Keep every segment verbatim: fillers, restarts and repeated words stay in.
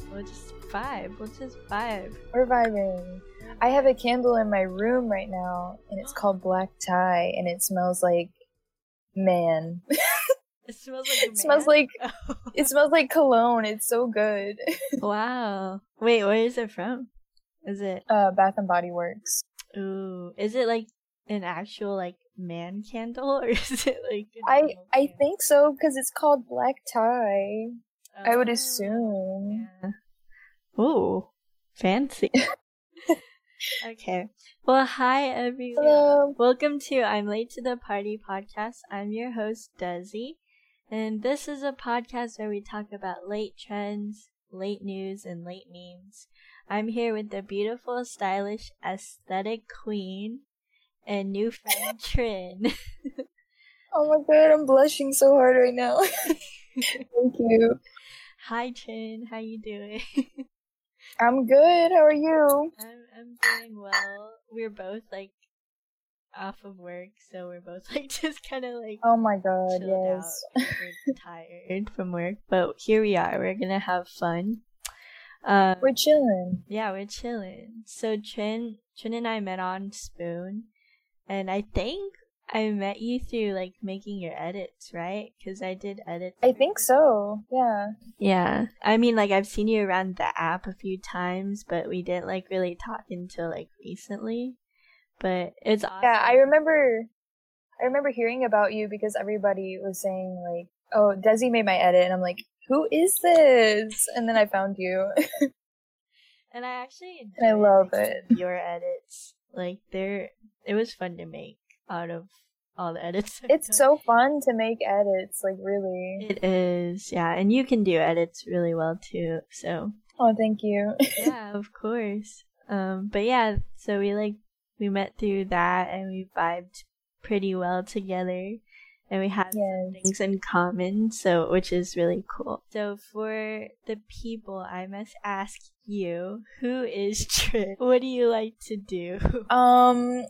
We'll just vibe. We'll just vibe. We're vibing. I have a candle in my room right now, and it's called Black Tie, and it smells like man. It smells like a man? It smells like it smells like cologne. It's so good. Wow. Wait, where is it from? Is it uh Bath and Body Works? Ooh, is it like an actual like man candle, or is it like a I normal I candle? think so because it's called Black Tie. I would Oh, assume. yeah. Ooh, fancy. Okay. Well, hi everyone. Hello. Welcome to I'm Late to the Party podcast. I'm your host, Desi. And this is a podcast where we talk about late trends, late news, and late memes. I'm here with the beautiful, stylish, aesthetic queen and new friend Trin. Oh my god, I'm blushing so hard right now. Thank you. Hi Trin, how you doing? I'm good. How are you? I'm I'm doing well. We're both like off of work, so we're both like just kind of like Oh my god, chilled yes. out. We're tired from work, but here we are. We're gonna have fun. Um, We're chilling. yeah, we're chilling. So Trin, Trin and I met on Spoon, and I think I met you through like making your edits, right? Because I did edits. I think so. Yeah. Yeah, I mean, like I've seen you around the app a few times, but we didn't like really talk until like recently. But it's awesome. Yeah, I remember I remember hearing about you because everybody was saying like, "Oh, Desi made my edit." And I'm like, "Who is this?" And then I found you. And I actually enjoyed And I love like, it. your edits. Like they're it was fun to make out of all the edits. I've It's done. so fun to make edits, like really. It is, yeah, and you can do edits really well too. So Oh, thank you. yeah, of course. Um, but yeah, so we like we met through that, and we vibed pretty well together, and we had some Yes. things in common, so which is really cool. So for the people, I must ask you, who is Trin? What do you like to do? Um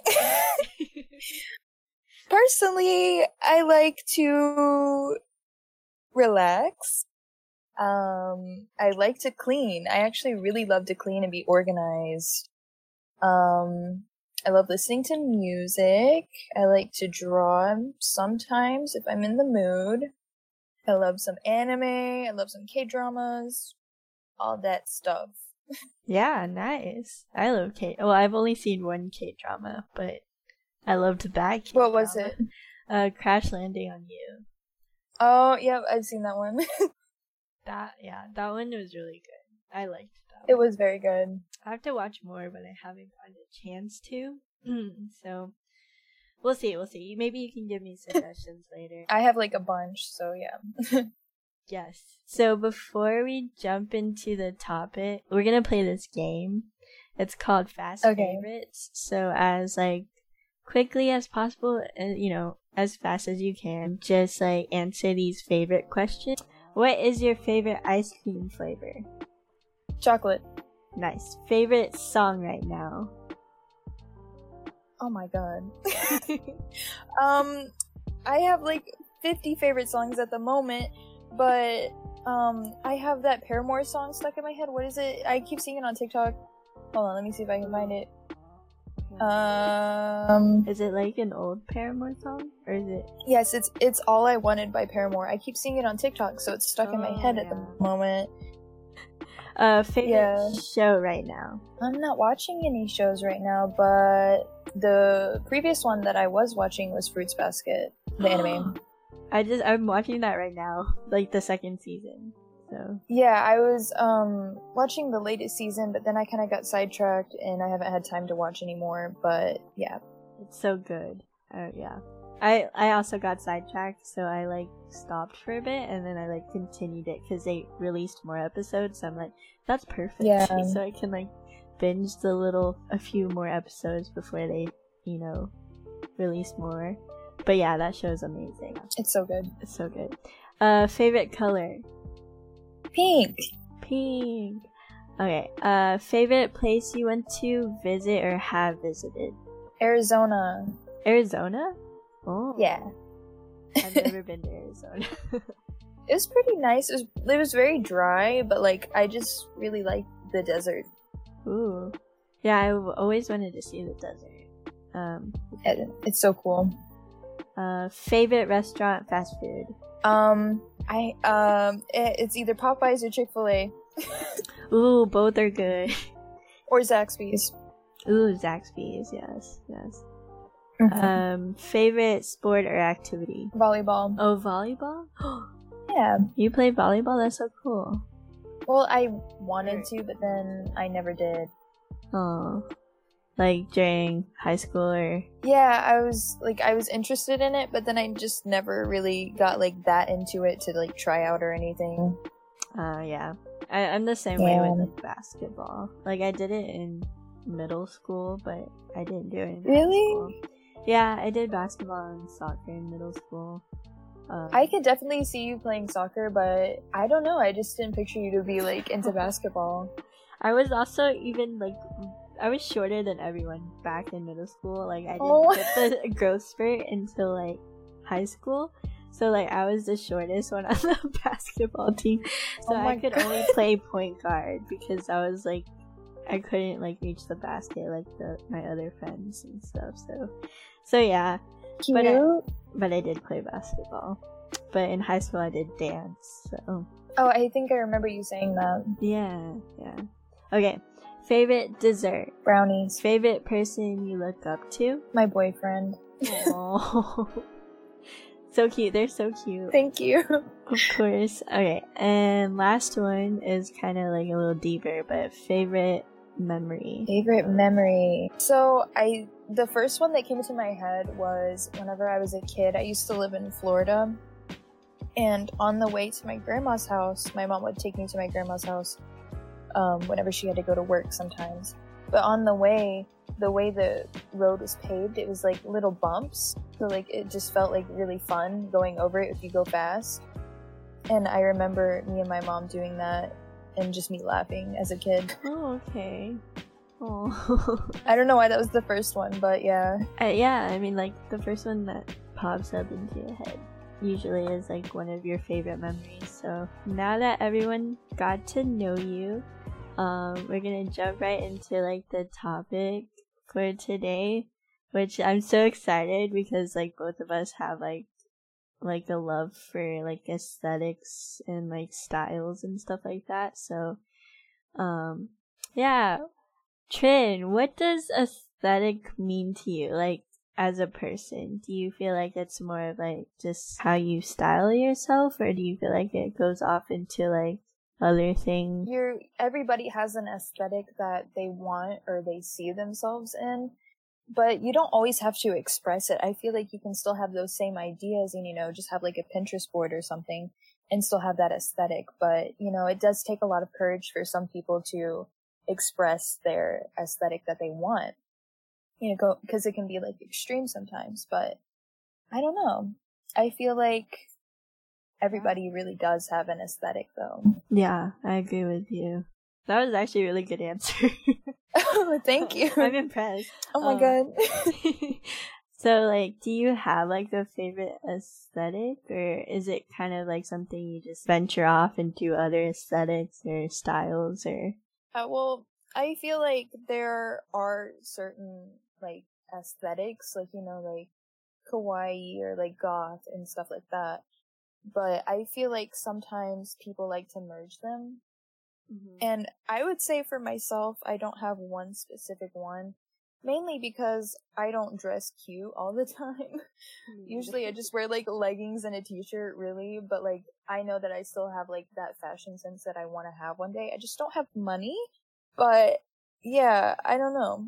Personally, I like to relax. Um, I like to clean. I actually really love to clean and be organized. Um, I love listening to music. I like to draw sometimes if I'm in the mood. I love some anime. I love some K-dramas. All that stuff. Yeah, nice. I love K. Well, I've only seen one K drama, but I loved that K. What was it? Uh, Crash Landing on You. Oh, yeah, I've seen that one. That yeah, that one was really good. I liked that. It one. was very good. I have to watch more, but I haven't gotten a chance to. So we'll see. We'll see. Maybe you can give me suggestions later. I have like a bunch, so yeah. Yes. So before we jump into the topic, we're gonna play this game. It's called Fast Okay. Favorites. So as like quickly as possible, and you know, as fast as you can, just like answer these favorite questions. What is your favorite ice cream flavor? Chocolate. Nice. Favorite song right now? Oh my god. um, I have like fifty favorite songs at the moment, but um, I have that Paramore song stuck in my head. What is it? I keep seeing it on TikTok. Hold on, let me see if I can find it. Um, Is it like an old Paramore song? Or is it? yes, it's it's All I Wanted by Paramore. I keep seeing it on TikTok, so it's stuck in my Oh, head at yeah. the moment. Uh, favorite Yeah. show right now? I'm not watching any shows right now, but the previous one that I was watching was Fruits Basket, the anime. I just I'm watching that right now, like the second season. So Yeah, I was um watching the latest season, but then I kind of got sidetracked and I haven't had time to watch anymore. But yeah, it's so good. Oh yeah. I I also got sidetracked, so I like stopped for a bit, and then I like continued it because they released more episodes. So I'm like, that's perfect. Yeah. So I can like binge the little a few more episodes before they, you know, release more. But yeah, that show's amazing. it's so good. It's so good. Uh, favorite color? Pink. Pink. Okay. Uh, favorite place you went to visit or have visited? Arizona. Arizona? Oh. Yeah. I've never been to Arizona. It was pretty nice. It was it was very dry, but like I just really liked the desert. Ooh. Yeah, I've always wanted to see the desert. Um, it, it's so cool. Uh, favorite restaurant, fast food. Um, I um, it, it's either Popeyes or Chick-fil-A. Ooh, both are good. Or Zaxby's. Ooh, Zaxby's, yes, yes. Mm-hmm. Um, favorite sport or activity? Volleyball. Oh, volleyball? Yeah. You play volleyball? That's so cool. Well, I wanted to, but then I never did. Oh. Like during high school or? Yeah, I was like I was interested in it, but then I just never really got like that into it to like try out or anything. Uh, yeah. I, I'm the same yeah. way with like basketball. Like I did it in middle school, but I didn't do it in really? high school. Yeah, I did basketball and soccer in middle school. Um, I could definitely see you playing soccer, but I don't know. I just didn't picture you to be like into basketball. I was also even like I was shorter than everyone back in middle school. Like I didn't oh. get the growth spurt until like high school. So like I was the shortest one on the basketball team. So oh I could God. only play point guard because I was like I couldn't like reach the basket like the my other friends and stuff. So so yeah. Cute. But I, but I did play basketball. But in high school I did dance. So oh, I think I remember you saying that. yeah, yeah. Okay. Favorite dessert? Brownies. Favorite person you look up to? My boyfriend. Oh, so cute. They're so cute. Thank you. Of course. Okay, and last one is kind of like a little deeper, but favorite memory. Favorite memory. So I, the first one that came to my head was whenever I was a kid. I used to live in Florida, and on the way to my grandma's house, my mom would take me to my grandma's house. Um, whenever she had to go to work sometimes. But on the way, the way the road was paved, it was like little bumps. So like it just felt like really fun going over it if you go fast. And I remember me and my mom doing that and just me laughing as a kid. Oh, okay. Oh. I don't know why that was the first one, but yeah. Uh, yeah, I mean like the first one that pops up into your head usually is like one of your favorite memories. So now that everyone got to know you, um we're gonna jump right into like the topic for today, which I'm so excited because like both of us have like like a love for like aesthetics and like styles and stuff like that. So um yeah, Trin, what does aesthetic mean to you? Like as a person, do you feel like it's more of like just how you style yourself, or do you feel like it goes off into like other things? You're, everybody has an aesthetic that they want or they see themselves in, but you don't always have to express it. I feel like you can still have those same ideas and, you know, just have like a Pinterest board or something and still have that aesthetic. But, you know, it does take a lot of courage for some people to express their aesthetic that they want. You know, because it can be like extreme sometimes, but I don't know. I feel like everybody really does have an aesthetic though. Yeah, I agree with you. That was actually a really good answer. Oh, thank you. I'm impressed. Oh my um, god. So like, do you have like a favorite aesthetic, or is it kind of like something you just venture off into other aesthetics or styles or? Uh, well, I feel like there are certain like aesthetics, like, you know, like kawaii or like goth and stuff like that. But I feel like sometimes people like to merge them. Mm-hmm. And I would say for myself, I don't have one specific one. Mainly because I don't dress cute all the time. Mm-hmm. Usually I just wear like leggings and a t-shirt, really. But like, I know that I still have like that fashion sense that I want to have one day. I just don't have money. But yeah, I don't know.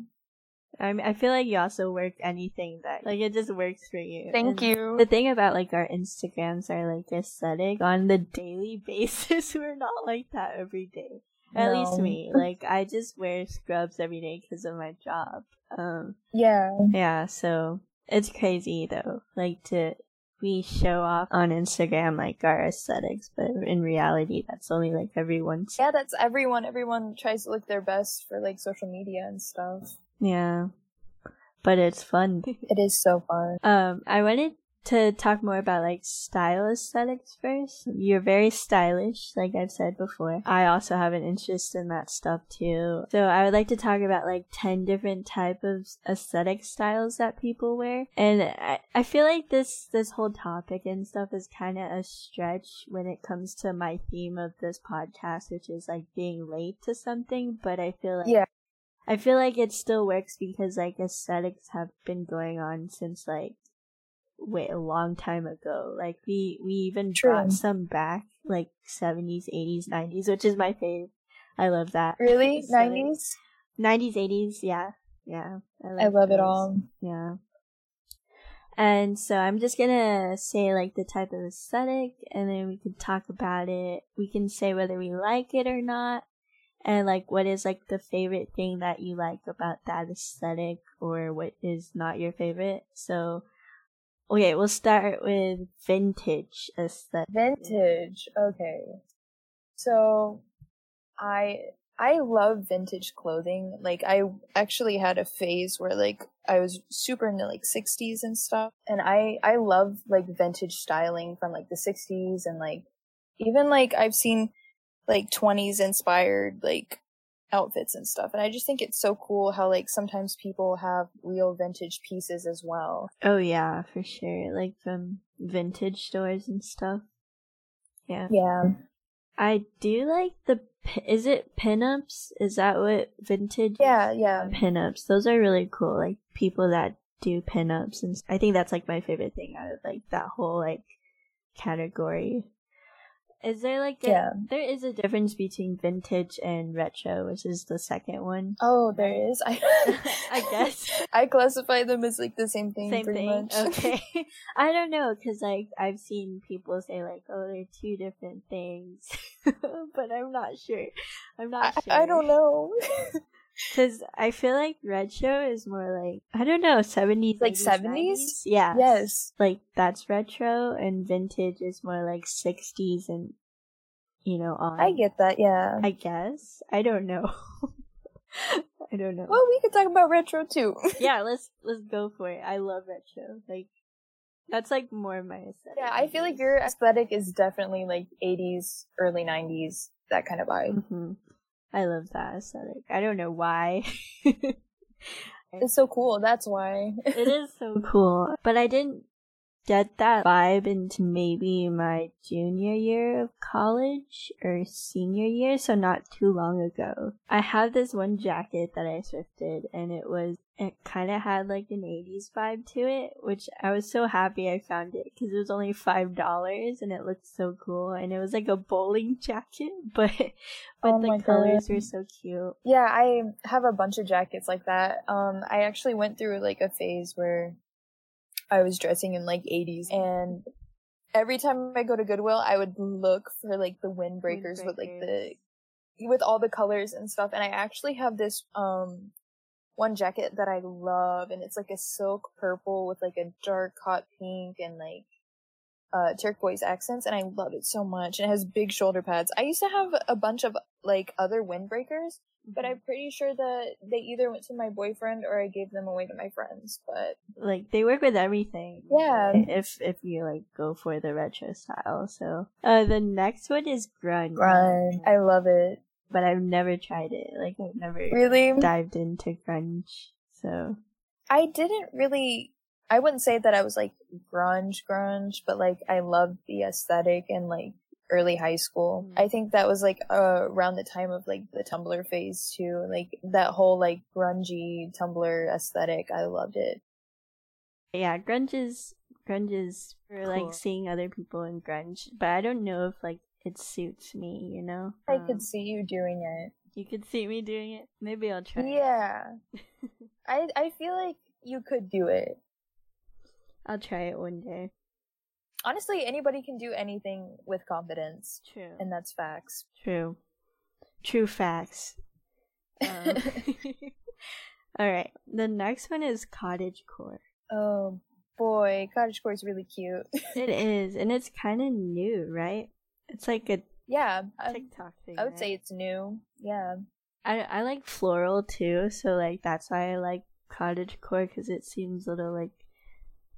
I mean, I feel like you also work anything that, like, it just works for you. Thank and you. The thing about, like, our Instagrams are, like, aesthetic on the daily basis. We're not like that every day. At no. least me. Like, I just wear scrubs every day because of my job. Um, yeah. Yeah, so it's crazy, though. Like, to, we show off on Instagram, like, our aesthetics, but in reality, that's only, like, everyone's. Yeah, that's everyone. Everyone tries to look their best for, like, social media and stuff. Yeah, but it's fun. It is so fun. Um, I wanted to talk more about like style aesthetics first. You're very stylish, like I've said before. I also have an interest in that stuff too. So I would like to talk about like ten different type of aesthetic styles that people wear. And I, I feel like this this whole topic and stuff is kind of a stretch when it comes to my theme of this podcast, which is like being late to something. But I feel like yeah. I feel like it still works because like aesthetics have been going on since like wait a long time ago. Like we we even True. brought some back, like seventies, eighties, nineties, which is my fave. I love that. Really? So, nineties? nineties, eighties, yeah. Yeah. I, like love those. it all. Yeah. And so I'm just gonna say like the type of aesthetic, and then we can talk about it. We can say whether we like it or not, and like what is like the favorite thing that you like about that aesthetic, or what is not your favorite. So okay, we'll start with vintage aesthetic. Vintage. Okay. So I I love vintage clothing. Like I actually had a phase where like I was super into like sixties and stuff. And I I love like vintage styling from like the sixties, and like even like I've seen like twenties inspired like outfits and stuff. And I just think it's so cool how like sometimes people have real vintage pieces as well. Oh yeah, for sure. Like from vintage stores and stuff. Yeah. Yeah. I do like the, is it pinups? Is that what vintage? Yeah, yeah. Pinups. Those are really cool. Like people that do pinups, and I think that's like my favorite thing out of like that whole like category. Is there like a, yeah. there is a difference between vintage and retro, which is the second one? Oh, there is. I I guess I classify them as like the same thing. Same pretty thing. Much. Okay. I don't know, cause like I've seen people say like, oh, they're two different things, but I'm not sure. I'm not I, sure. I don't know. Cause I feel like retro is more like, I don't know, seventies, like eighties, seventies. nineties? Yeah. Yes. Like that's retro, and vintage is more like sixties and, you know, on. I get that, yeah. I guess. I don't know. I don't know. Well, we could talk about retro too. Yeah, let's let's go for it. I love retro. Like that's like more my aesthetic. Yeah, I feel like your aesthetic is definitely like eighties, early nineties, that kind of vibe. Mm-hmm. I love that aesthetic. I don't know why. It's so cool, that's why. It is so cool. But I didn't get that vibe into maybe my junior year of college or senior year, so not too long ago. I have this one jacket that I thrifted, and it was, it kind of had like an eighties vibe to it, which I was so happy I found it because it was only five dollars and it looked so cool, and it was like a bowling jacket, but but oh the colors God. were so cute. Yeah, I have a bunch of jackets like that. Um, I actually went through like a phase where I was dressing in like eighties, and every time I go to Goodwill, I would look for like the windbreakers, windbreakers. with like the with all the colors and stuff. And I actually have this um one jacket that I love, and it's like a silk purple with like a dark hot pink and like uh turquoise accents, and I love it so much. And it has big shoulder pads. I used to have a bunch of like other windbreakers, but I'm pretty sure that they either went to my boyfriend or I gave them away to my friends. But like they work with everything. Yeah. If if you like go for the retro style. So uh the next one is grunge. Grunge. I love it. But I've never tried it. Like I've never really dived into grunge. So I didn't really I wouldn't say that I was like grunge grunge, but like I loved the aesthetic and like early high school. Mm. I think that was like uh, around the time of like the Tumblr phase too. Like that whole like grungy Tumblr aesthetic. I loved it. Yeah, grunge is grunge is for cool. Like seeing other people in grunge, but I don't know if like it suits me, you know? I um, could see you doing it. You could see me doing it? Maybe I'll try. Yeah. I I feel like you could do it. I'll try it one day. Honestly, anybody can do anything with confidence. True. And that's facts. True. True facts. Um, Alright, the next one is cottagecore. Oh boy, cottagecore is really cute. It is, and it's kind of new, right? It's like a yeah TikTok thing. I would right? say it's new. Yeah. I I like floral too, so like that's why I like cottagecore, because it seems a little like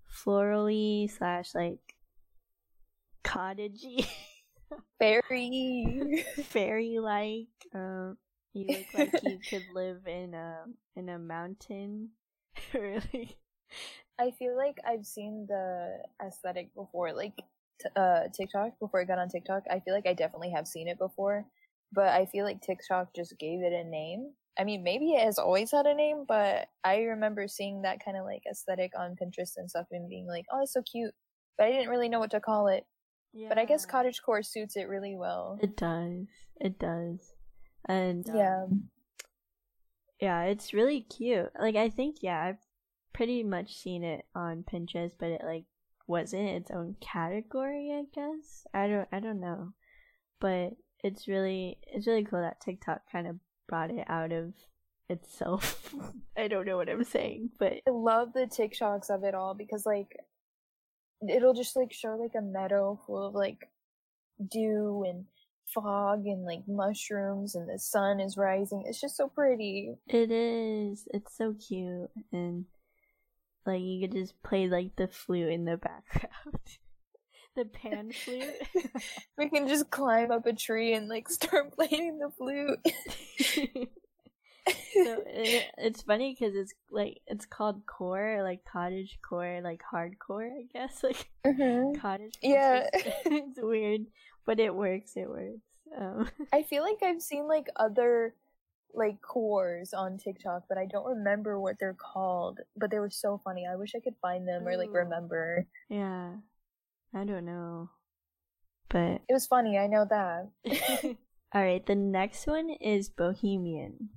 florally slash like cottagey, Fairy. fairy like. Um, you look like you could live in a in a mountain. Really. I feel like I've seen the aesthetic before, like t- uh TikTok before I got on TikTok. I feel like I definitely have seen it before, but I feel like TikTok just gave it a name. I mean, maybe it has always had a name, but I remember seeing that kind of like aesthetic on Pinterest and stuff and being like, "Oh, it's so cute," but I didn't really know what to call it. Yeah. But I guess cottagecore suits it really well. It does. It does. And um, yeah, yeah, it's really cute. Like I think yeah, I've pretty much seen it on Pinterest, but it like wasn't its own category, I guess. I don't I don't know. But it's really it's really cool that TikTok kind of brought it out of itself. I don't know what I'm saying, but I love the TikToks of it all because like it'll just like show like a meadow full of like dew and fog and like mushrooms and the sun is rising. It's just so pretty. it is. It's so cute, and like you could just play like the flute in the background. The pan flute. We can just climb up a tree and like start playing the flute. So it, it's funny because it's like it's called core, like cottage core, like hardcore, I guess, like mm-hmm. cottage. Yeah, it's weird, but it works. It works. Um. I feel like I've seen like other like cores on TikTok, but I don't remember what they're called. But they were so funny. I wish I could find them or like Ooh. remember. Yeah, I don't know, but it was funny. I know that. All right, the next one is Bohemian.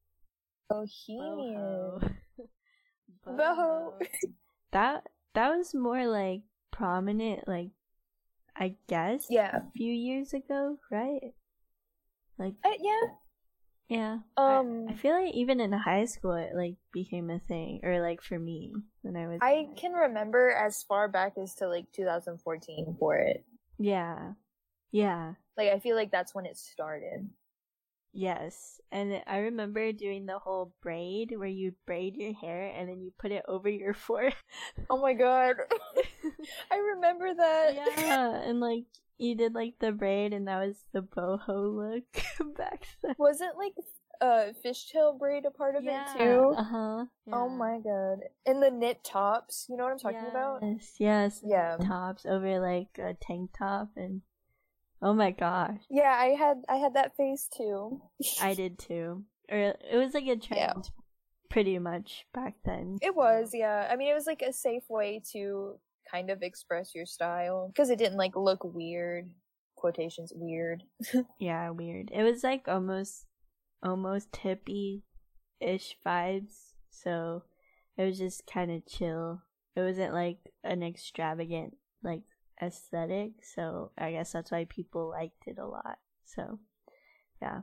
Bohemian. Boho. Boho. That that was more like prominent, like I guess. Yeah. A few years ago, right? Like. Uh, yeah. Yeah. Um. I, I feel like even in high school, it like became a thing, or like for me when I was. I can remember as far back as to like two thousand fourteen for it. Yeah. Yeah. Like I feel like that's when it started. Yes, and I remember doing the whole braid where you braid your hair and then you put it over your forehead. Oh my god. I remember that. Yeah, and like you did like the braid and that was the boho look back then. Wasn't like uh fishtail braid a part of yeah. it too? Uh-huh. Yeah. Oh my god. And the knit tops, you know what I'm talking yes, about? Yes, yes. Yeah. Tops over like a tank top and oh my gosh. Yeah, I had I had that face too. I did too. Or it was like a trend yeah. pretty much back then. It was, yeah. I mean, it was like a safe way to kind of express your style because it didn't like look weird. Quotations weird. Yeah, weird. It was like almost almost hippie-ish vibes, so it was just kind of chill. It wasn't like an extravagant like aesthetic, so I guess that's why people liked it a lot. So yeah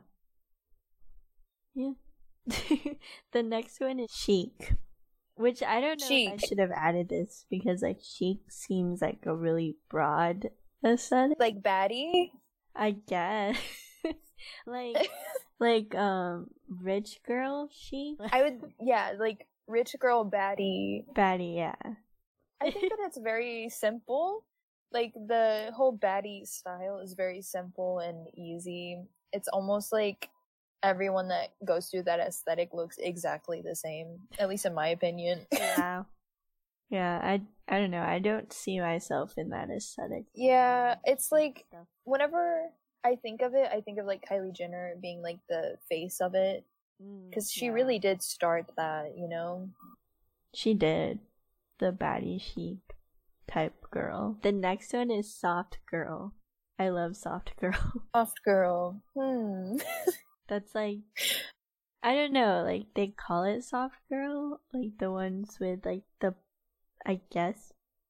yeah the next one is chic, which I don't know chic. If I should have added this because like chic seems like a really broad aesthetic, like baddie, I guess. like like um rich girl chic. I would yeah like rich girl baddie baddie yeah. I think that it's very simple. Like, the whole baddie style is very simple and easy. It's almost like everyone that goes through that aesthetic looks exactly the same, at least in my opinion. Yeah. Yeah, I, I don't know. I don't see myself in that aesthetic. Yeah, it's like, whenever I think of it, I think of, like, Kylie Jenner being, like, the face of it. Because she yeah. really did start that, you know? She did. The baddie chic type girl. The next one is soft girl. I love soft girl. Soft girl. Hmm. That's like, I don't know, like they call it soft girl, like the ones with like the, I guess,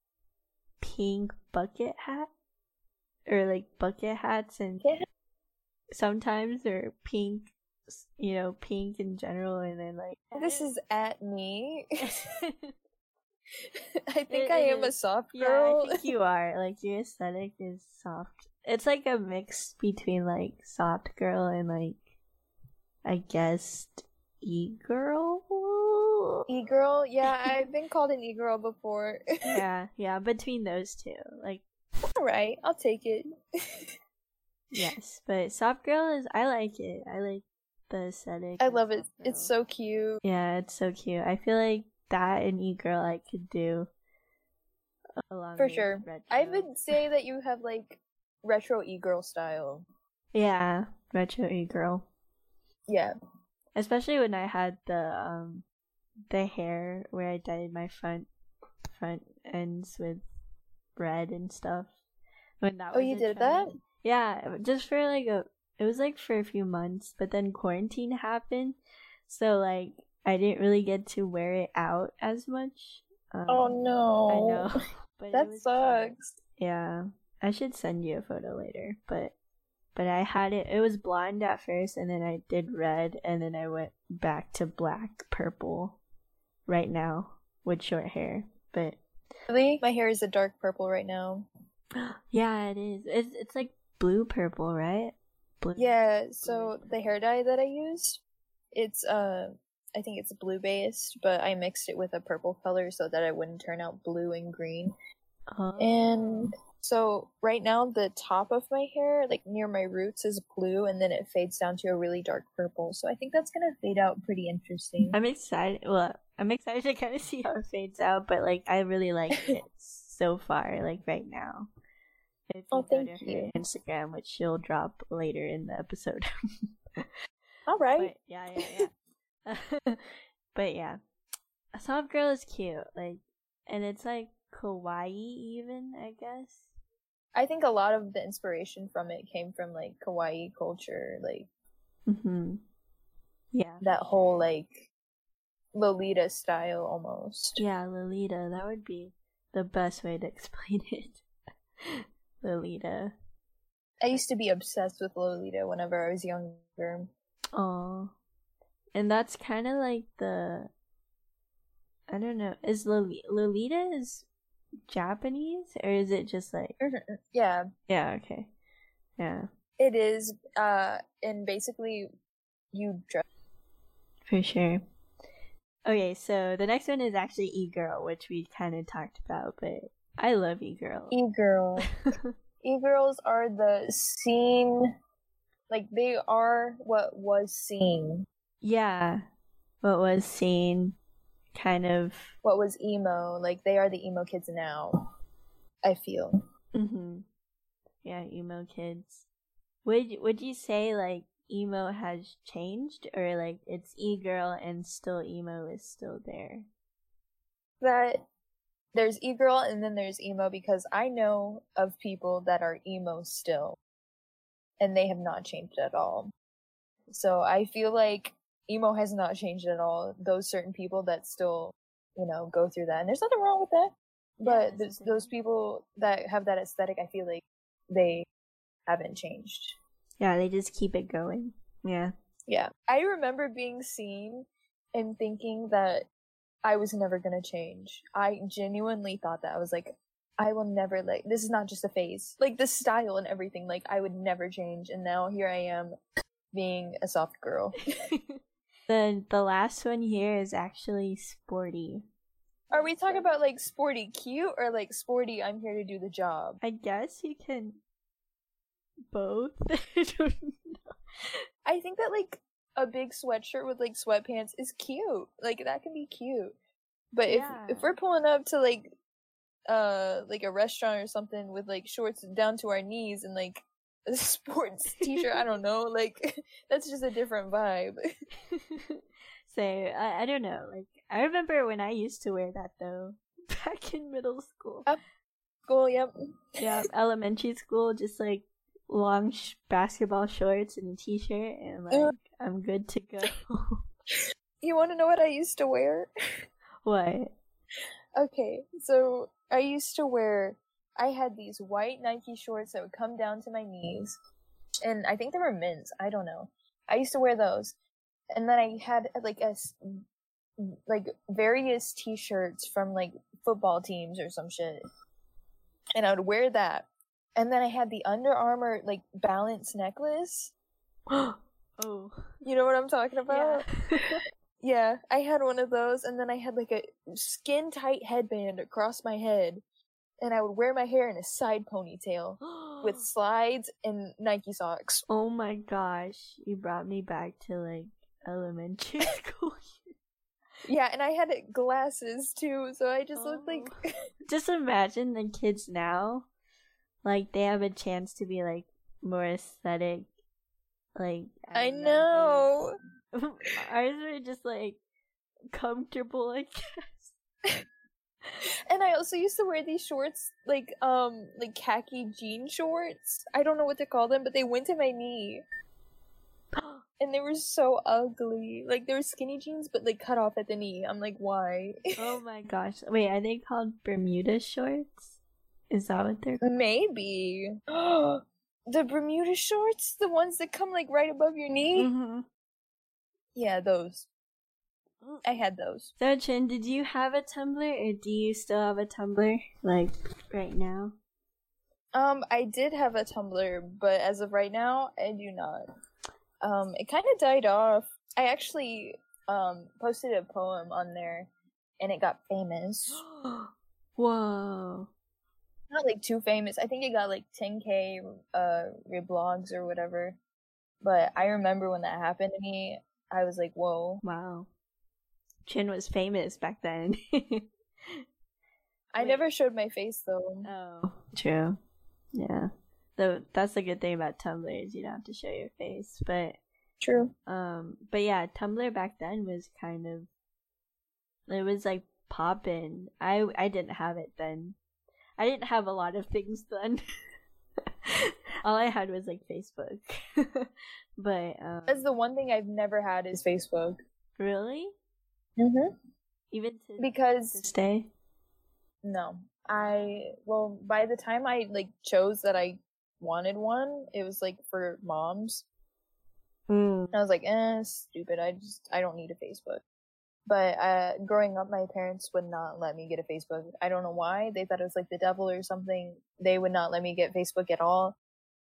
pink bucket hat, or like bucket hats, and yeah. sometimes or pink, you know, pink in general, and then like this is at me. I think it, I it am is. a soft girl. Yeah, I think you are. Like, your aesthetic is soft. It's like a mix between, like, soft girl and, like, I guess, e-girl? E-girl? Yeah, I've been called an e-girl before. yeah, yeah, between those two. Like, alright, I'll take it. yes, but soft girl is, I like it. I like the aesthetic. I of love it. soft girl. It's so cute. Yeah, it's so cute. I feel like that and e-girl I could do along For with sure. retro. I would say that you have like retro e-girl style. Yeah, retro e-girl. Yeah. Especially when I had the um the hair where I dyed my front front ends with red and stuff. When that Oh, was you a did trend. that? Yeah, just for like a it was like for a few months, but then quarantine happened, so like I didn't really get to wear it out as much. Um, Oh no. I know, but that it was sucks. cute. Yeah, I should send you a photo later, but but I had it. It was blonde at first, and then I did red, and then I went back to black, purple, right now with short hair. But Really? My hair is a dark purple right now. yeah, it is. It's it's like blue purple, right? Blue. Yeah, so the hair dye that I used, it's uh I think it's blue based, but I mixed it with a purple color so that it wouldn't turn out blue and green. Oh. And so right now the top of my hair, like near my roots, is blue, and then it fades down to a really dark purple. So I think that's gonna fade out pretty interesting. I'm excited. Well, I'm excited to kind of see how it fades out, but like I really like it so far, like right now. If you Oh, go thank to her you. Instagram, which she'll drop later in the episode. All right. But yeah, yeah, yeah. But yeah, a soft girl is cute, like, and it's like kawaii even, I guess. I think a lot of the inspiration from it came from like kawaii culture, like Mm-hmm. Yeah. that whole like Lolita style almost. Yeah, Lolita. That would be the best way to explain it. Lolita. I used to be obsessed with Lolita whenever I was younger. Oh, and that's kind of like the. I don't know. Is Loli- Lolita is Japanese, or is it just like? Yeah, Yeah. Okay. Yeah. it is. Uh, and basically, you dress. For sure. Okay, so the next one is actually E-Girl, which we kind of talked about, but I love E-Girl. E-girl. E-girls are the scene, like they are what was seen. Yeah, what was seen, kind of. What was emo, like they are the emo kids now, I feel. Mm-hmm. Yeah, emo kids. Would would you say like emo has changed, or like it's e-girl and still emo is still there? That there's e-girl and then there's emo, because I know of people that are emo still, and they have not changed at all. So I feel like emo has not changed at all. Those certain people that still, you know, go through that, and there's nothing wrong with that. But Yeah, those, those people that have that aesthetic, I feel like they haven't changed. Yeah, they just keep it going. Yeah. Yeah. I remember being seen and thinking that I was never gonna change. I genuinely thought that. I was like, I will never, like, this is not just a phase. Like, the style and everything, like, I would never change. And now here I am being a soft girl. the the last one here is actually sporty. Are we talking about, like, sporty cute or, like, sporty I'm here to do the job? I guess you can both. I don't know. I think that, like, a big sweatshirt with, like, sweatpants is cute. Like, that can be cute. But if Yeah. if we're pulling up to, like, uh, like a restaurant or something with, like, shorts down to our knees and, like, a sports t-shirt, I don't know, like, that's just a different vibe. So, I, I don't know. Like, I remember when I used to wear that, though, back in middle school. Yep. Cool, yep. Yeah, elementary school, just, like, long sh- basketball shorts and a t-shirt, and, like, Uh. I'm good to go. You want to know what I used to wear? What? Okay, so I used to wear, I had these white Nike shorts that would come down to my knees, and I think they were men's, I don't know. I used to wear those, and then I had like a, like various t-shirts from like football teams or some shit, and I would wear that, and then I had the Under Armour like balance necklace. Oh. You know what I'm talking about? Yeah. Yeah, I had one of those, and then I had like a skin tight headband across my head, and I would wear my hair in a side ponytail with slides and Nike socks. Oh my gosh, you brought me back to like elementary school. Yeah, and I had glasses too, so I just oh. looked like. Just imagine the kids now, like they have a chance to be like more aesthetic. Like I know. Ours were just like comfortable, I guess. And I also used to wear these shorts, like um, like khaki jean shorts. I don't know what to call them, but they went to my knee, and they were so ugly. Like they were skinny jeans, but like cut off at the knee. I'm like, why? Oh my gosh! Wait, are they called Bermuda shorts? Is that what they're called? Maybe. The Bermuda shorts, the ones that come like right above your knee. Mm-hmm. Yeah, those. I had those. So, Chin, did you have a Tumblr, or do you still have a Tumblr, like, right now? Um, I did have a Tumblr, but as of right now, I do not. Um, it kind of died off. I actually, um, posted a poem on there, and it got famous. Whoa. Not, like, too famous. I think it got, like, ten K, uh, reblogs or whatever. But I remember when that happened to me, I was like, whoa. Wow. Chin was famous back then. I Wait. never showed my face, though. Oh, true. Yeah. So that's the good thing about Tumblr is you don't have to show your face. But True. um, but yeah, Tumblr back then was kind of, it was like poppin'. I I didn't have it then. I didn't have a lot of things then. All I had was like Facebook. But um, That's the one thing I've never had is Facebook. really? Mm-hmm. Even to Because this day? no, I well by the time I like chose that I wanted one, it was like for moms. Mm. And I was like, eh, stupid. I just I don't need a Facebook. But uh, growing up, my parents would not let me get a Facebook. I don't know why. They thought it was like the devil or something. They would not let me get Facebook at all.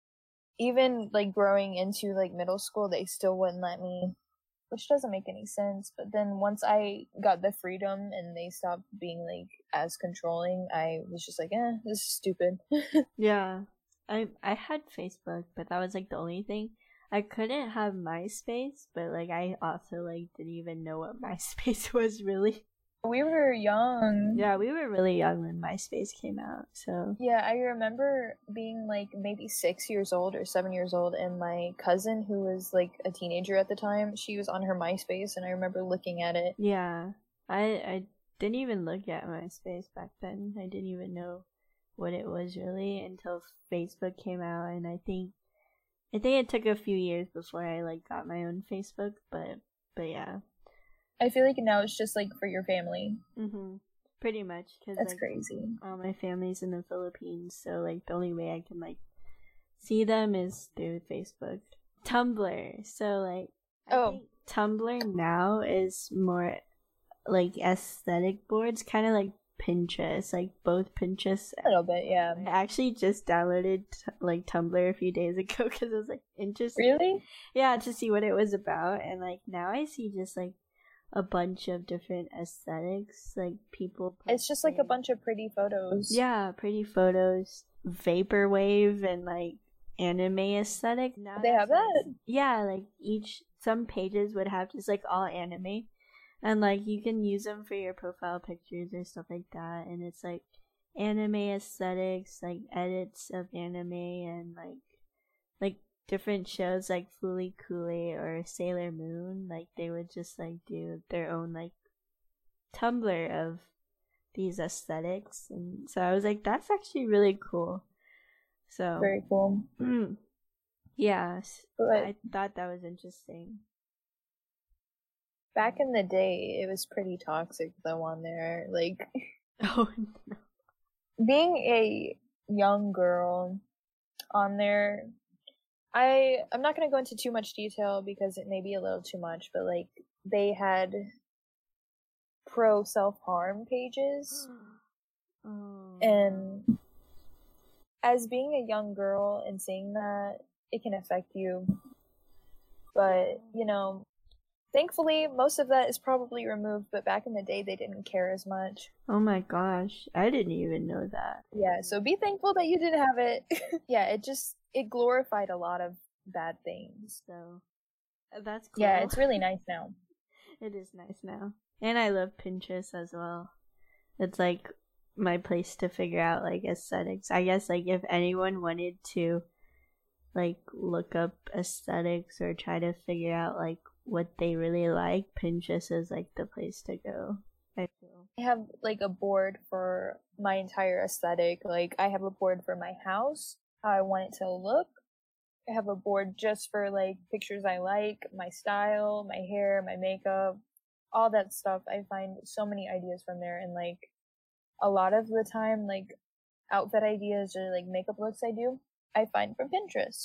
Even like growing into like middle school, they still wouldn't let me, which doesn't make any sense. But then once I got the freedom and they stopped being like as controlling, I was just like, eh, this is stupid. Yeah. I I had Facebook, but that was like the only thing. I couldn't have MySpace, but like I also like didn't even know what MySpace was really. We were young. Yeah, we were really young when MySpace came out, so Yeah, I remember being like maybe six years old or seven years old, and my cousin, who was like a teenager at the time, she was on her MySpace, and I remember looking at it. yeah. I I didn't even look at MySpace back then. I didn't even know what it was really until Facebook came out, and I think I think it took a few years before I like got my own Facebook, but but yeah. I feel like now it's just like for your family. Mhm. Pretty much, cuz That's like crazy. all my family's in the Philippines, so like the only way I can like see them is through Facebook. Tumblr. So like I Oh. think Tumblr now is more like aesthetic boards, kind of like Pinterest, like both Pinterest. A little bit, yeah. I actually just downloaded like Tumblr a few days ago because it was like interesting. Really? Yeah, to see what it was about, and like now I see just like a bunch of different aesthetics, like people. It's just like a posting- bunch of pretty photos. Yeah, pretty photos, vaporwave, and like anime aesthetic. Now They have that's, that? like- Yeah, like each some pages would have just like all anime, and like you can use them for your profile pictures or stuff like that. And it's like anime aesthetics, like edits of anime, and like like different shows like Fooly Cooley or Sailor Moon. Like they would just like do their own like Tumblr of these aesthetics, and so I was like, that's actually really cool. So Very cool. yeah, s- But I thought that was interesting. back in the day, it was pretty toxic though on there. Like Oh no. being a young girl on there, I I'm not gonna go into too much detail because it may be a little too much, but like they had pro self harm pages, Oh. and as being a young girl and seeing that, it can affect you. But you know, Thankfully, most of that is probably removed, but back in the day, they didn't care as much. Oh my gosh, I didn't even know that. Yeah, so be thankful that you didn't have it. Yeah, it just, it glorified a lot of bad things. So, that's cool. Yeah, it's really nice now. It is nice now. And I love Pinterest as well. It's like my place to figure out like aesthetics. I guess like if anyone wanted to like look up aesthetics or try to figure out like what they really like, Pinterest is like the place to go, I feel. I have like a board for my entire aesthetic. Like I have a board for my house, how I want it to look. I have a board just for like pictures I like, my style, my hair, my makeup, all that stuff. I find so many ideas from there, and like a lot of the time like outfit ideas or like makeup looks I do, I find from Pinterest.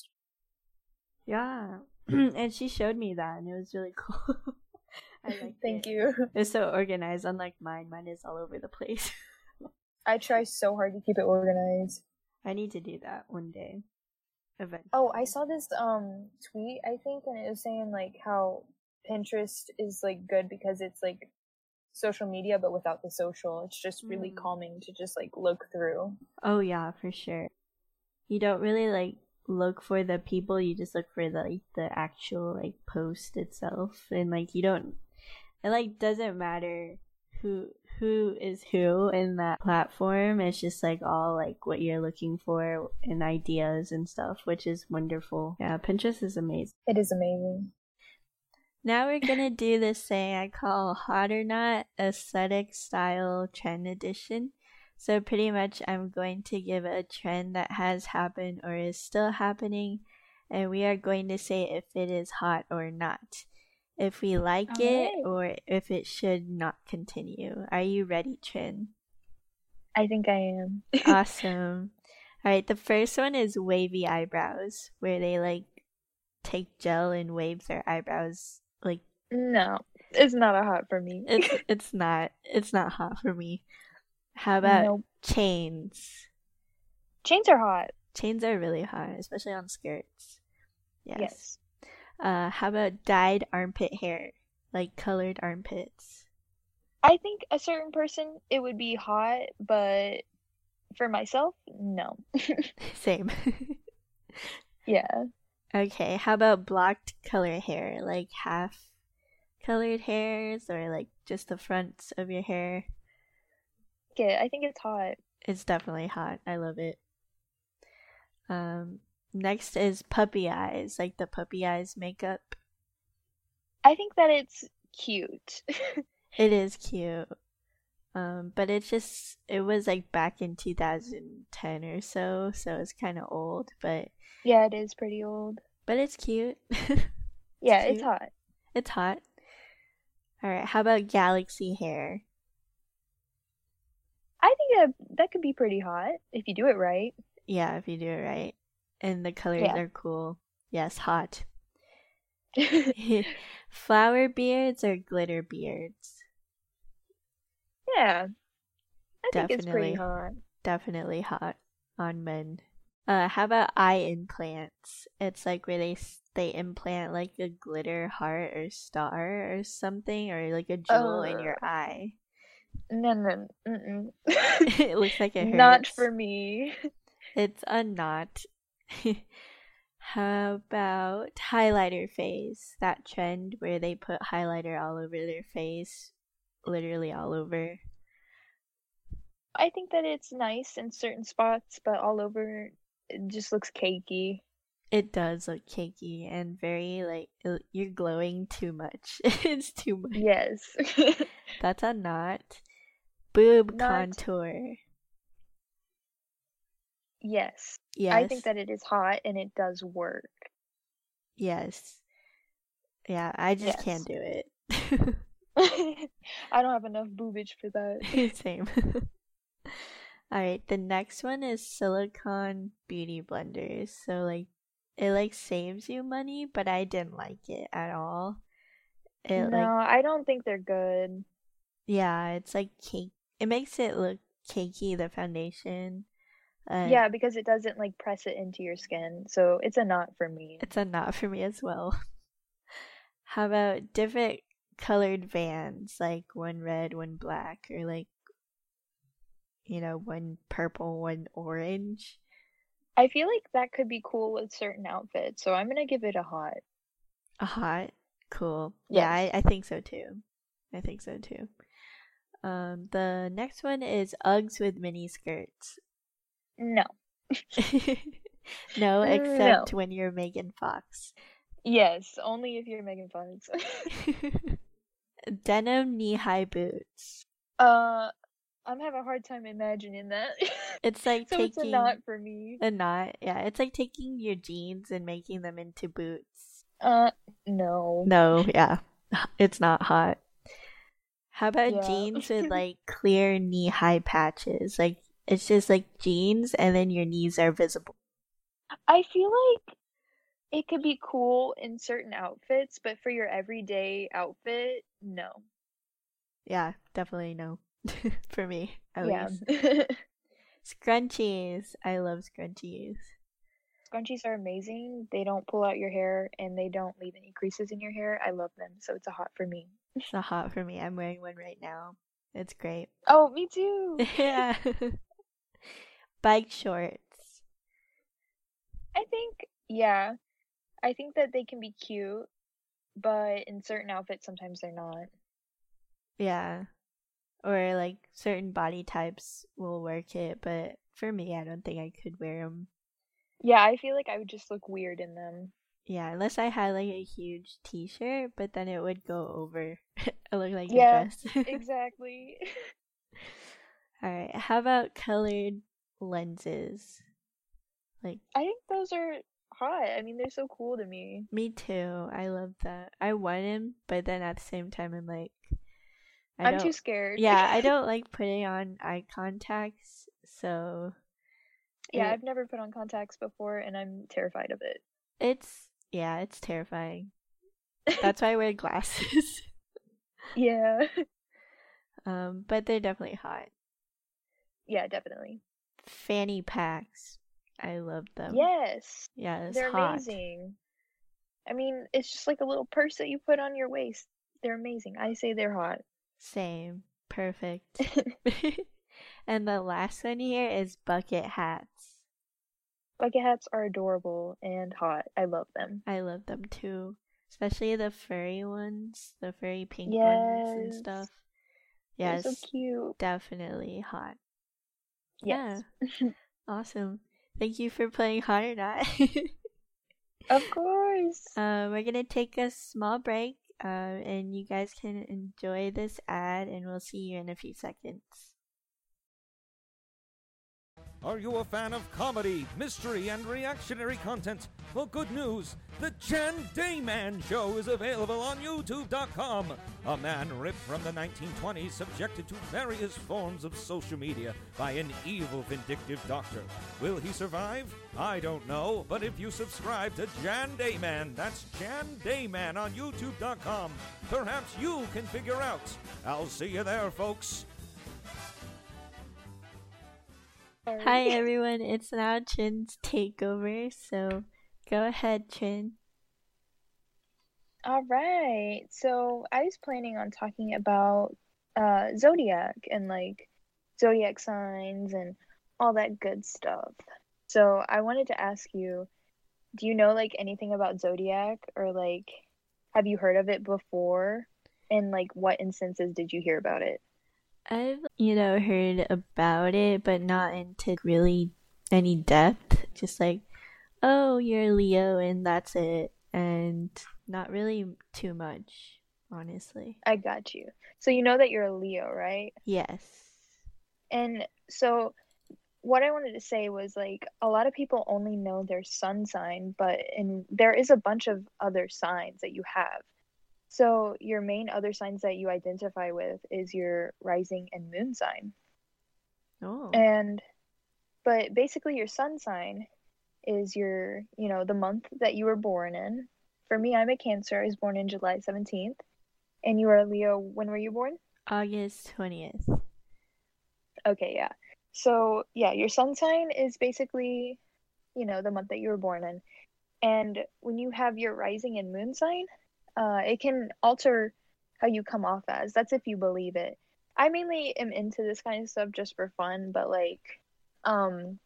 Yeah. And she showed me that and it was really cool. I liked Thank it. you. It's so organized, unlike mine. Mine is all over the place. I try so hard to keep it organized. I need to do that one day. Eventually. Oh, I saw this um tweet, I think, and it was saying like how Pinterest is like good because it's like social media but without the social. It's just really Mm. calming to just like look through. Oh yeah, for sure. You don't really like look for the people, you just look for the like the actual like post itself, and like you don't, it like doesn't matter who who is who in that platform. It's just like all like what you're looking for and ideas and stuff, which is wonderful. Yeah, Pinterest is amazing. It is amazing. Now we're gonna do this thing I call Hot or Not Aesthetic Style Trend Edition. So pretty much I'm going to give a trend that has happened or is still happening, and we are going to say if it is hot or not, if we like All it right. or if it should not continue. Are you ready, Trin? I think I am. Awesome. Alright, the first one is wavy eyebrows, where they like take gel and wave their eyebrows. Like, No, it's not a hot for me. it's it's not it's not hot for me. How about Nope. chains? Chains are hot. Chains are really hot, especially on skirts. Yes. Yes. Uh, how about dyed armpit hair, like colored armpits? I think a certain person it would be hot, but for myself, no. Same. Yeah. Okay, how about blocked color hair, like half colored hairs or like just the fronts of your hair? Okay, I think it's hot. It's definitely hot. I love it. Um, next is puppy eyes, like the puppy eyes makeup. I think that it's cute. It is cute. Um, but it's just, it was like back in two thousand ten or so, so it's kind of old, but Yeah, it is pretty old. but it's cute. Yeah, it's cute. hot. It's hot. All right, how about galaxy hair? I think that that could be pretty hot if you do it right. Yeah, if you do it right. And the colors Yeah. are cool. Yes, hot. Flower beards or glitter beards? Yeah. I think it's pretty Definitely. hot. Definitely hot on men. Uh, how about eye implants? It's like where they s- they implant like a glitter heart or star or something, or like a jewel in your Uh, eye. No, no, mm-mm. It looks like it Not hurts. for me. It's a knot. How about highlighter face? That trend where they put highlighter all over their face, literally all over. I think that it's nice in certain spots, but all over it just looks cakey. It does look cakey and very like it- you're glowing too much. It's too much. Yes. That's a knot. Boob Not- contour. Yes. Yes. I think that it is hot and it does work. Yes. Yeah, I just Yes. can't do it. I don't have enough boobage for that. Same. Alright, the next one is silicone beauty blenders. So like it like saves you money, but I didn't like it at all. It No, like I don't think they're good. yeah, it's like cake. It makes it look cakey, the foundation. Uh, Yeah, because it doesn't like press it into your skin. So it's a not for me. It's a not for me as well. How about different colored vans, like one red, one black, or like, you know, one purple, one orange? I feel like that could be cool with certain outfits, so I'm gonna give it a hot. A hot? Cool. Yeah, Yes. I, I think so too. I think so too. Um, the next one is Uggs with mini skirts. No. No, No. except when you're Megan Fox. Yes, only if you're Megan Fox. Denim knee-high boots. Uh, I'm having a hard time imagining that. It's like so taking it's a knot for me. a knot. Yeah, it's like taking your jeans and making them into boots. Uh, no. No, yeah, it's not hot. How about Yeah. jeans with like clear knee-high patches? Like it's just like jeans and then your knees are visible. I feel like it could be cool in certain outfits, but for your everyday outfit, no. Yeah, definitely no. For me, at Yeah. least. Scrunchies. I love scrunchies. Scrunchies are amazing. They don't pull out your hair and they don't leave any creases in your hair. I love them, so it's a hot for me. It's a hot for me. I'm wearing one right now. It's great. Oh, me too. Yeah. Bike shorts. I think, yeah. I think that they can be cute, but in certain outfits, sometimes they're not. Yeah. Or like certain body types will work it, but for me, I don't think I could wear them. Yeah, I feel like I would just look weird in them. Yeah, unless I had like a huge t-shirt, but then it would go over. I look like Yeah, a dress. exactly. Alright, how about colored lenses? Like, I think those are hot. I mean, they're so cool to me. me too. I love that. I want them, but then at the same time, I'm like, I I'm don't, too scared. yeah, I don't like putting on eye contacts, so Yeah, it, I've never put on contacts before, and I'm terrified of it. it's, yeah, it's terrifying. That's why I wear glasses. Yeah. Um, but they're definitely hot. Yeah, definitely. Fanny packs. I love them. Yes. Yeah, it's They're hot. amazing. I mean, it's just like a little purse that you put on your waist. They're amazing. I say they're hot. Same. Perfect. And the last one here is bucket hats. Bucket hats are adorable and hot. I love them. I love them too. Especially the furry ones, the furry pink Yes. ones and stuff. Yes. They're so cute. Definitely hot. Yes. Yeah. Awesome. Thank you for playing Hot or Not. Of course. Uh, we're gonna take a small break, uh, and you guys can enjoy this ad, and we'll see you in a few seconds. Are you a fan of comedy, mystery, and reactionary content? Well, good news. The Jan Dayman Show is available on YouTube dot com. A man ripped from the nineteen twenties, subjected to various forms of social media by an evil, vindictive doctor. Will he survive? I don't know, but if you subscribe to Jan Dayman, that's Jan Dayman on YouTube dot com, perhaps you can figure out. I'll see you there, folks. Hi everyone, it's now Chin's takeover, so go ahead, Chin. All right. So I was planning on talking about uh, zodiac and like zodiac signs and all that good stuff. So I wanted to ask you, do you know like anything about zodiac, or like have you heard of it before? And like what instances did you hear about it? I've, you know, heard about it, but not into really any depth. Just like, oh, you're Leo and that's it. And not really too much, honestly. I got you. So you know that you're a Leo, right? Yes. And so what I wanted to say was like a lot of people only know their sun sign, but and there is a bunch of other signs that you have. So your main other signs that you identify with is your rising and moon sign. Oh. And but basically your sun sign is your, you know, the month that you were born in. For me, I'm a Cancer. I was born in July seventeenth. And you are a Leo. When were you born? August twentieth. Okay, yeah. So, yeah, your sun sign is basically, you know, the month that you were born in. And when you have your rising and moon sign, uh, it can alter how you come off as. That's if you believe it. I mainly am into this kind of stuff just for fun, but like, um,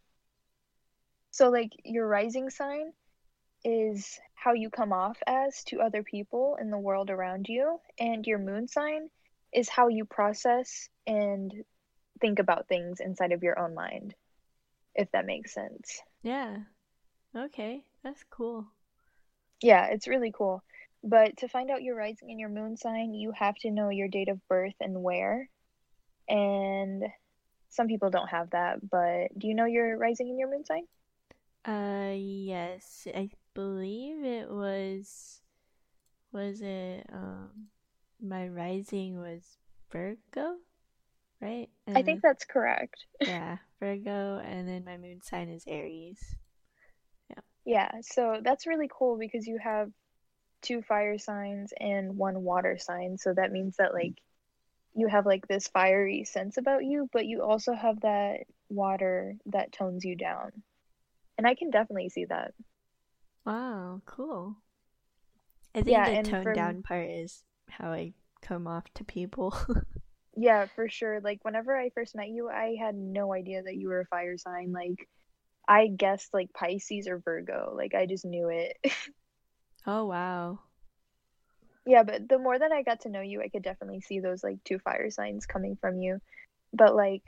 so like your rising sign is how you come off as to other people in the world around you, and your moon sign is how you process and think about things inside of your own mind, if that makes sense. Yeah. Okay, that's cool. Yeah, it's really cool. But to find out your rising and your moon sign, you have to know your date of birth and where. And some people don't have that, but do you know your rising and your moon sign? Uh, yes, I believe it was, was it, um, my rising was Virgo, right? And I think that's correct. yeah, Virgo, and then my moon sign is Aries. Yeah. Yeah, so that's really cool because you have two fire signs and one water sign. So that means that like you have like this fiery sense about you, but you also have that water that tones you down. And I can definitely see that. Wow, cool. I think Yeah, the and tone for down part is how I come off to people. yeah, for sure. Like whenever I first met you, I had no idea that you were a fire sign. Like I guessed like Pisces or Virgo. Like I just knew it. Oh, wow. Yeah, but the more that I got to know you, I could definitely see those like two fire signs coming from you. But like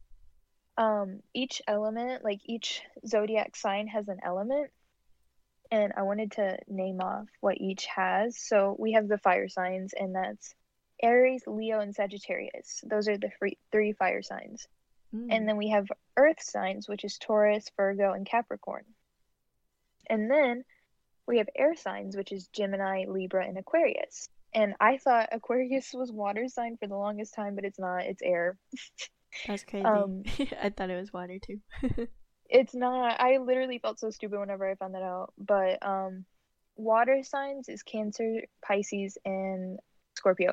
um each element, like each zodiac sign has an element, and I wanted to name off what each has. So we have the fire signs, and that's Aries, Leo, and Sagittarius. Those are the three, three fire signs. Mm. And then we have earth signs, which is Taurus, Virgo, and Capricorn. And then we have air signs, which is Gemini, Libra, and Aquarius. And I thought Aquarius was water sign for the longest time, but it's not. It's air. That's crazy. Um, I thought it was water too. It's not. I literally felt so stupid whenever I found that out. But um, water signs is Cancer, Pisces, and Scorpio.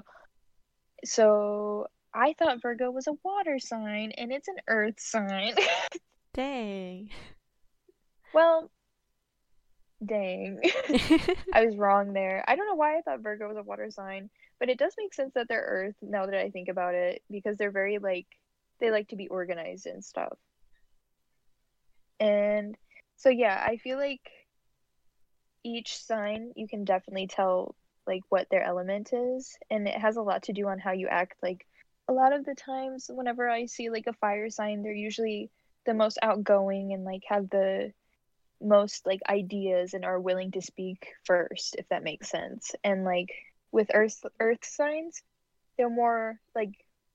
So I thought Virgo was a water sign, and it's an earth sign. Dang. Well, dang. I was wrong there. I don't know why I thought Virgo was a water sign, but it does make sense that they're earth now that I think about it, because they're very like, they like to be organized and stuff. And so yeah, I feel like each sign you can definitely tell like what their element is, and it has a lot to do on how you act. Like a lot of the times whenever I see like a fire sign, they're usually the most outgoing and like have the most like ideas and are willing to speak first, if that makes sense. And like with earth earth signs, they're more like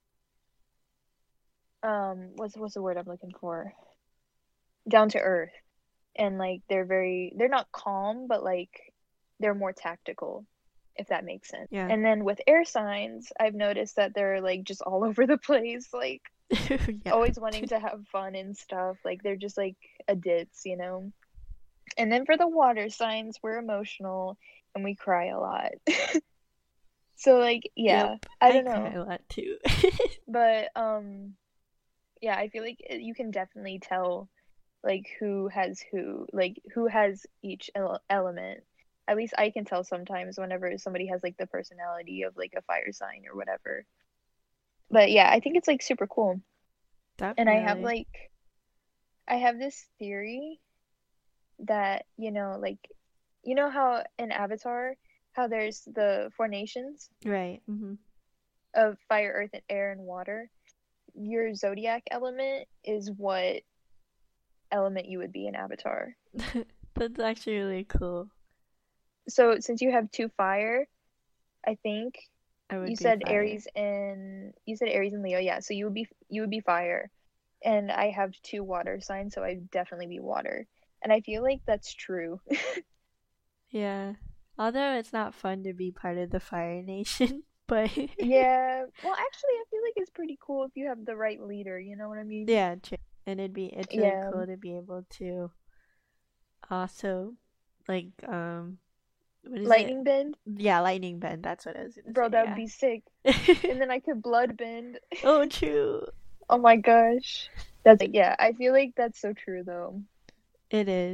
um what's what's the word I'm looking for? Down to earth. And like they're very they're not calm, but like they're more tactical, if that makes sense. Yeah. And then with air signs, I've noticed that they're like just all over the place, like Yeah. always wanting to have fun and stuff. Like they're just like a ditz, you know. And then for the water signs, we're emotional and we cry a lot. So like yeah, Yep, I don't I know. cry a lot too. But um yeah, I feel like you can definitely tell like who has who, like who has each ele- element. At least I can tell sometimes whenever somebody has like the personality of like a fire sign or whatever. But yeah, I think it's like super cool. Definitely. And I have like I have this theory that, you know, like you know how in Avatar how there's the four nations right. Mm-hmm. of fire, earth, and air and water. Your zodiac element is what element you would be in Avatar. That's actually really cool. So since you have two fire, I think I would you be said fire. Aries and you said Aries and Leo, yeah. So you would be you would be fire, and I have two water signs, so I'd definitely be water. And I feel like that's true. Yeah. Although it's not fun to be part of the Fire Nation, but Yeah. Well, actually, I feel like it's pretty cool if you have the right leader. You know what I mean? yeah, true. And it'd be it's really Yeah. cool to be able to also like um what is Lightning it? bend, Yeah, lightning bend. That's what I was gonna bro. say. That would Yeah. be sick. And then I could blood bend. Oh, true. Oh my gosh. That's yeah. I feel like that's so true though. It is.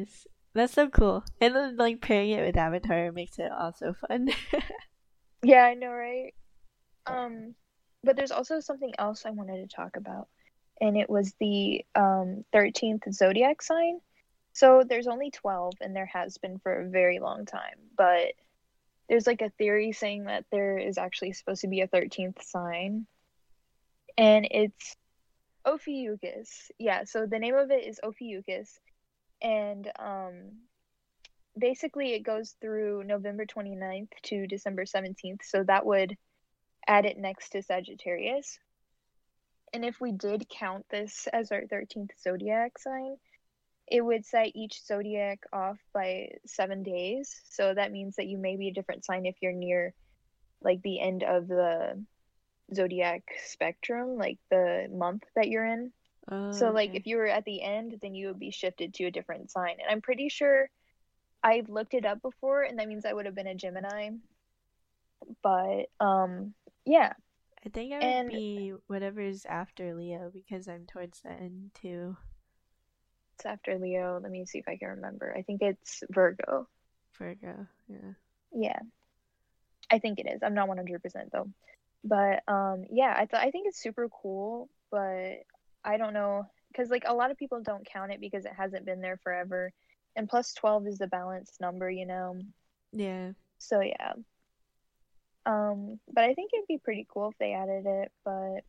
That's so cool. And then like pairing it with Avatar makes it also fun. Yeah, I know, right? Um, but there's also something else I wanted to talk about, and it was the um thirteenth zodiac sign. So there's only twelve, and there has been for a very long time, but there's like a theory saying that there is actually supposed to be a thirteenth sign, and it's Ophiuchus. Yeah, so the name of it is Ophiuchus, and um basically it goes through November twenty-ninth to December seventeenth, so that would add it next to Sagittarius. And if we did count this as our thirteenth zodiac sign, it would set each zodiac off by seven days. So that means that you may be a different sign if you're near like the end of the zodiac spectrum, like the month that you're in. Oh, So like okay. if you were at the end, then you would be shifted to a different sign. And I'm pretty sure I've looked it up before, and that means I would have been a Gemini. But um yeah. I think I would And be whatever's after Leo because I'm towards the end too. it's after Leo. Let me see if I can remember. I think it's Virgo. Virgo, yeah. Yeah. I think it is. I'm not one hundred percent though. But um yeah, I th- I think it's super cool, but I don't know cuz like a lot of people don't count it because it hasn't been there forever. And plus twelve is the balanced number, you know. Yeah. So yeah. Um but I think it'd be pretty cool if they added it, but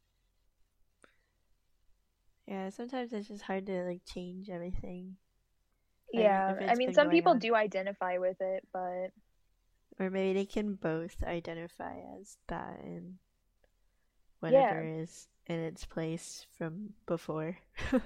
Yeah, sometimes it's just hard to like change everything. Like yeah, if I it's mean been some going people on. do identify with it, but Or maybe they can both identify as that and whatever yeah. is in its place from before.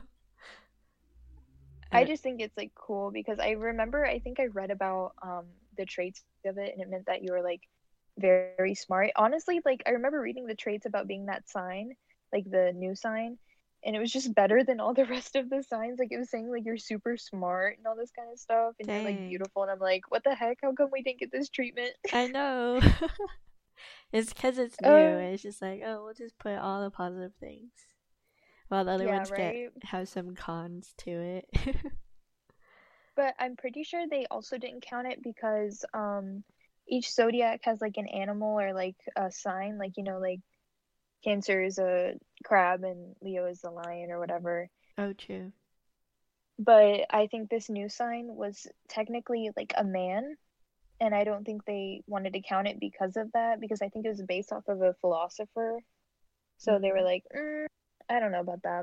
I I just think it's like cool because I remember I think I read about um the traits of it, and it meant that you were like very, very smart. Honestly, like I remember reading the traits about being that sign, like the new sign, and it was just better than all the rest of the signs. Like it was saying like you're super smart and all this kind of stuff, and you're like Dang. beautiful, and I'm like, what the heck? How come we didn't get this treatment? I know. It's because it's new. uh, And it's just like, oh, we'll just put all the positive things, while the other yeah, ones get right. have some cons to it. But I'm pretty sure they also didn't count it because um each zodiac has like an animal or like a sign, like you know, like Cancer is a crab and Leo is the lion or whatever. Oh, true. But I think this new sign was technically like a man, and I don't think they wanted to count it because of that, because I think it was based off of a philosopher. So they were Mm. like, mm, I don't know about that.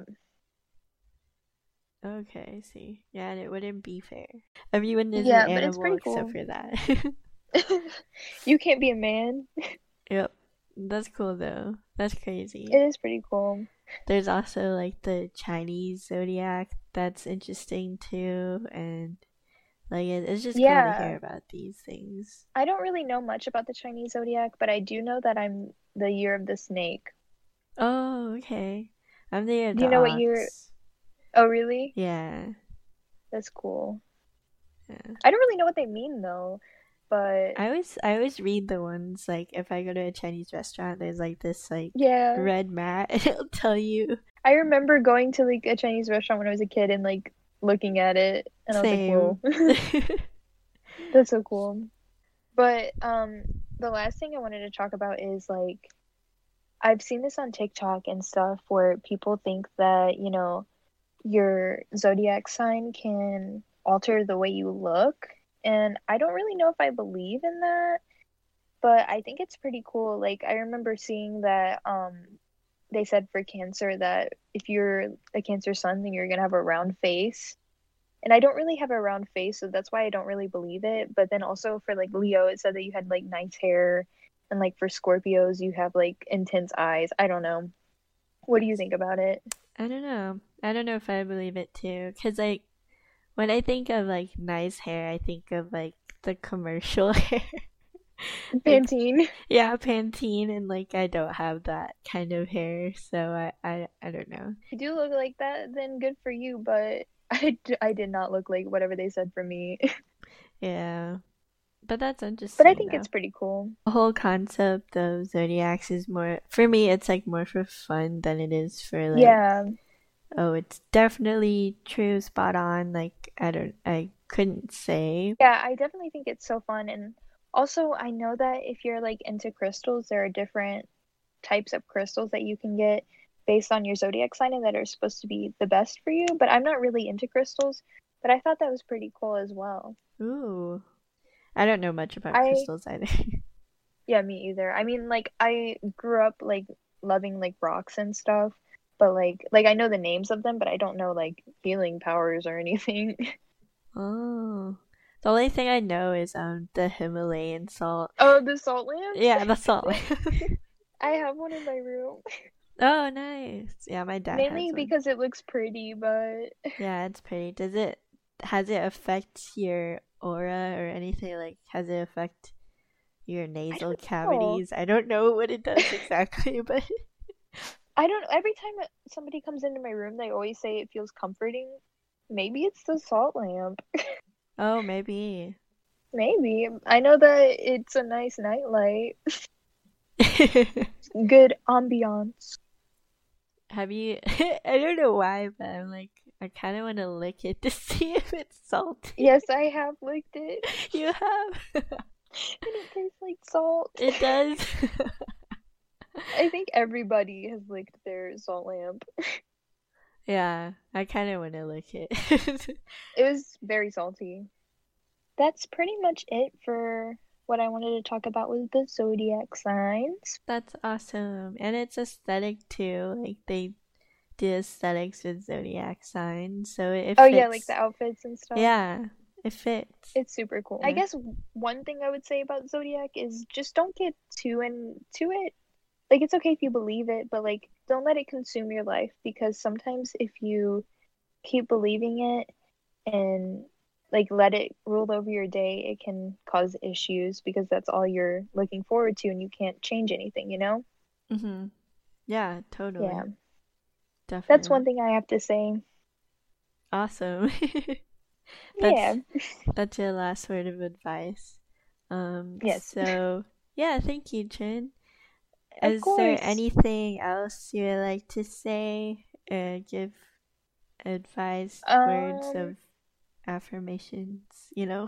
Okay, I see. Yeah, and it wouldn't be fair. Everyone is an Yeah, but it's animal pretty except cool. for that. You can't be a man. Yep. That's cool though. That's It crazy. is pretty cool. There's also like the Chinese zodiac that's interesting too, and like it, it's just cool to Yeah, hear about these things. I don't really know much about the Chinese zodiac, but I do know that I'm the year of the snake. Oh, okay. I'm the year of Do the you know what year? ox. Oh, really? Yeah. That's cool. Yeah. I don't really know what they mean though, but I always I always read the ones like if I go to a Chinese restaurant, there's like this like yeah. red mat and it'll tell you. I remember going to like a Chinese restaurant when I was a kid and like looking at it, and I was like, Same. whoa. That's so cool. But um the last thing I wanted to talk about is like I've seen this on TikTok and stuff where people think that, you know, your zodiac sign can alter the way you look. And I don't really know if I believe in that, but I think it's pretty cool. Like I remember seeing that um they said for Cancer that if you're a Cancer sun, then you're gonna have a round face. And I don't really have a round face, so that's why I don't really believe it. But then also for like Leo, it said that you had like nice hair, and like for Scorpios, you have like intense eyes. I don't know. What do you think about it? I don't know. I don't know if I believe it too, cause like when I think of like nice hair, I think of like the commercial hair. Like, Pantene. yeah, Pantene, and like I don't have that kind of hair, so I I, I don't know. If you do look like that, then good for you. But I, d- I did not look like whatever they said for me. Yeah, but that's But I interesting think though. it's pretty cool. The whole concept of zodiacs is more for me. It's like more for fun than it is for like Yeah. oh, it's definitely true, spot on. Like I don't, I couldn't say. Yeah, I definitely think it's so fun. And also, I know that if you're like into crystals, there are different types of crystals that you can get based on your zodiac sign and that are supposed to be the best for you. But I'm not really into crystals, but I thought that was pretty cool as well. Ooh. I don't know much about I, crystals either. Yeah, me either. I mean, like, I grew up like loving like rocks and stuff, but like like I know the names of them, but I don't know like healing powers or anything. Oh. The only thing I know is um the Himalayan salt. Oh, the salt lamp? Yeah, the salt lamp. I have one in my room. Oh, nice. Yeah, my dad Mainly has one. because it looks pretty, but yeah, it's pretty. Does it has it affect your aura or anything? Like, has it affect your nasal I cavities? I don't know what it does exactly, but I don't. Every time somebody comes into my room, they always say it feels comforting. Maybe it's the salt lamp. oh, maybe. Maybe. I know that it's a nice nightlight. Good ambiance. Have you? I don't know why, but I'm like, I kind of want to lick it to see if it's salty. Yes, I have licked it. You have? And it tastes like salt. It does. I think everybody has licked their salt lamp. Yeah, I kind of want to lick it. It was very salty. That's pretty much it for what I wanted to talk about with the zodiac signs. That's awesome. And it's aesthetic too. Like, they do aesthetics with zodiac signs. So it Oh fits. yeah, like the outfits and stuff. Yeah, it fits. It's super cool. Yeah. I guess one thing I would say about zodiac is just don't get too into it. Like, it's okay if you believe it, but like don't let it consume your life, because sometimes if you keep believing it and like let it rule over your day, it can cause issues because that's all you're looking forward to and you can't change anything, you know? Mm-hmm. Yeah, totally. Yeah. Definitely. That's one thing I have to say. Awesome. that's, Yeah. That's your last word of advice. Um, Yes. So, yeah, thank you, Chin. Of Is course. there anything else you would like to say or give advice, words Um, of affirmations, you know?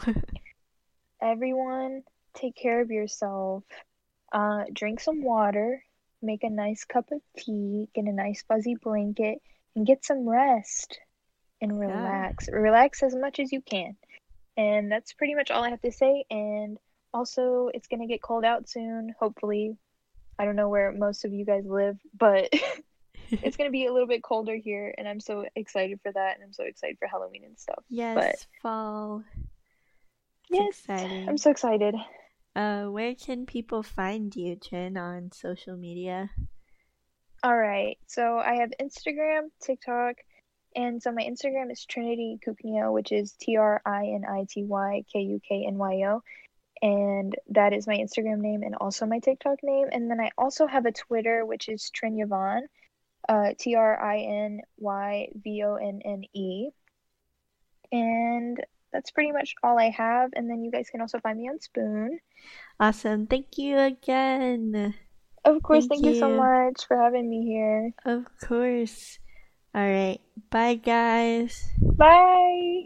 Everyone, take care of yourself. Uh, drink some water. Make a nice cup of tea. Get a nice fuzzy blanket. And get some rest. And relax. Relax as much as you can. And that's pretty much all I have to say. And also, it's going to get cold out soon, hopefully. I don't know where most of you guys live, but it's going to be a little bit colder here, and I'm so excited for that, and I'm so excited for Halloween and stuff. Yes, but, fall. It's yes, exciting. I'm so excited. Uh, where can people find you, Chin, on social media? All right, so I have Instagram, TikTok, and so my Instagram is Trinity Kuknyo, which is T R I N I T Y K U K N Y O. And that is my Instagram name and also my TikTok name. And then I also have a Twitter, which is Trinyvonne, uh, T R I N Y V O N N E. And that's pretty much all I have. And then you guys can also find me on Spoon. Awesome. Thank you again. Of course. Thank Thank, you. you so you. much for having me here. Of course. All right. Bye, guys. Bye.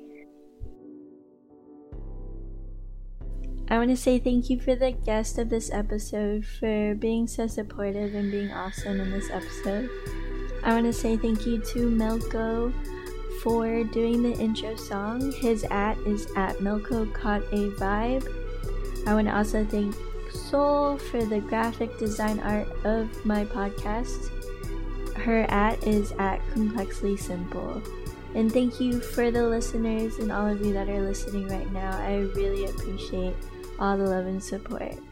I want to say thank you for the guest of this episode for being so supportive and being awesome in this episode. I want to say thank you to Melko for doing the intro song. His at is at Melko Caught a Vibe. I want to also thank Soul for the graphic design art of my podcast. Her at is at Complexly Simple. And thank you for the listeners and all of you that are listening right now. I really appreciate all the love and support.